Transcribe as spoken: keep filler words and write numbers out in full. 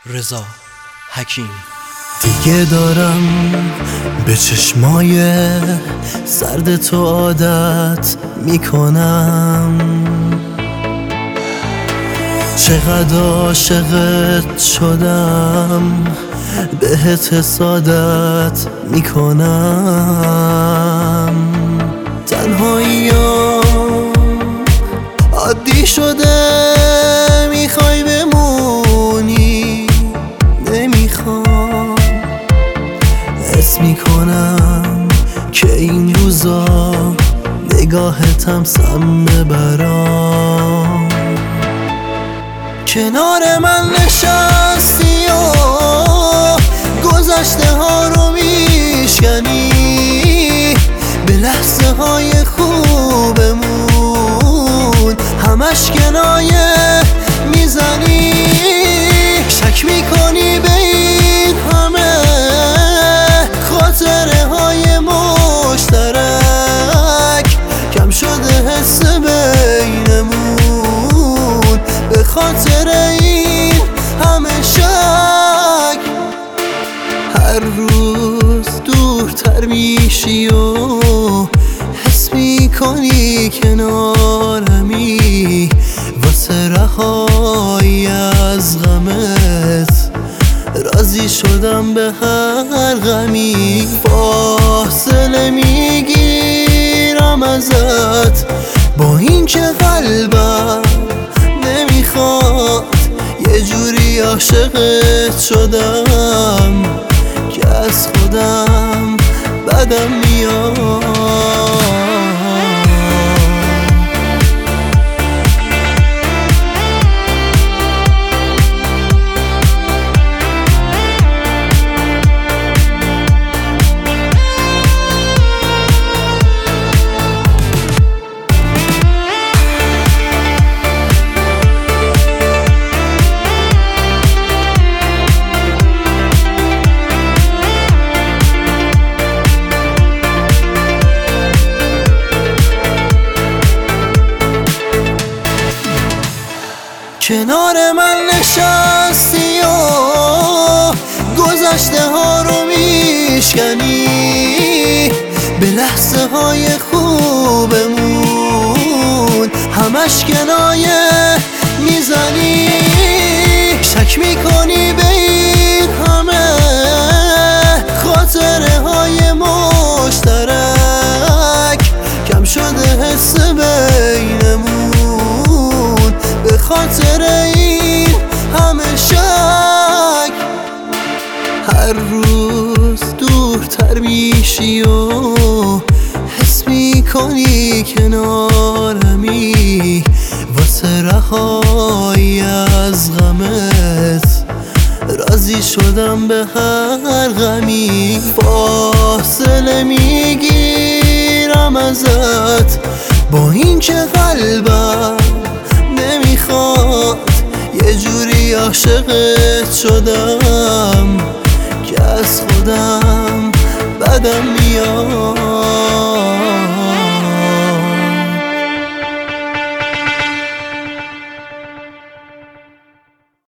رضا حکیمی. دیگه دارم به چشمای سرد تو عادت میکنم، چقدر عاشقت شدم بهت حسادت میکنم. تنهاییام عادی شده، میخوای بمونی نمیخوام. حس میکنم که این روزا نگاهتم سم ببرام. کنار من نشستی و گذشته ها رو میشکنی، به لحظه های خوبمون همش کنایه میزنی. شک میکنی به این همه خاطره های مشترک، کم شده حس بینمون به خاطر این همه شک. هر روز دورتر میشی و حس میکنی کنارمی، واسه رهایی از غمت راضی شدم به هر غمی. فاصله میگیرم ازت با این که قلبم نمیخواد، یه جوری عاشقت شدم که از خودم بدم میاد. کنار من نشستی و گذشته ها رو میشکنی، به لحظه های خوبمون همش کنایه میزنی. شک میکنی به این همه خاطره های مشترک، کم شده حس بینمون به خاطر این همه شک. هر روز دورتر میشی و حس میکنی کنارمی، واسه رهایی از غمت راضی شدم به هر غمی. فاصله میگیرم ازت با این که قلبم نمیخواد، یه جوری عاشقت شدم که از خودم بدم میاد.